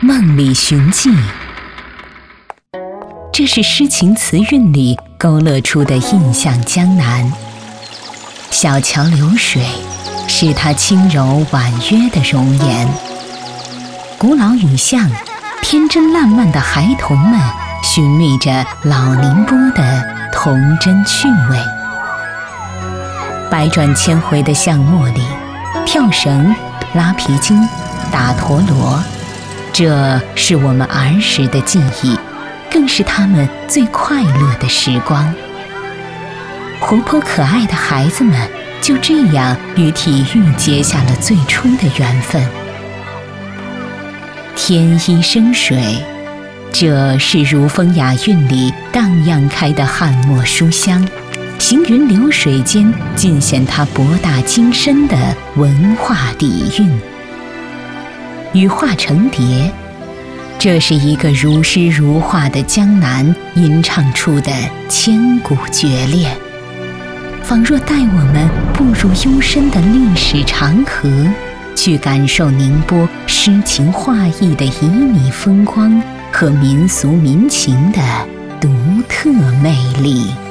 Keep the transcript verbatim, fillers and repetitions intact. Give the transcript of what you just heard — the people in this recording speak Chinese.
梦里寻迹。这是诗情词韵里勾勒出的印象江南。小桥流水是它轻柔婉约的容颜。古老雨巷，天真烂漫的孩童们寻觅着老宁波的童真趣味。百转千回的巷陌里，跳绳、拉皮筋、打陀螺，这是我们儿时的记忆，更是他们最快乐的时光。活泼可爱的孩子们就这样与体育结下了最初的缘分。天一生水，这是如风雅韵里荡漾开的汉墨书香，行云流水间尽显它博大精深的文化底蕴。羽化成蝶，这是一个如诗如画的江南吟唱出的千古绝恋，仿若带我们步入幽深的历史长河，去感受宁波诗情画意的旖旎风光和民俗民情的独特魅力。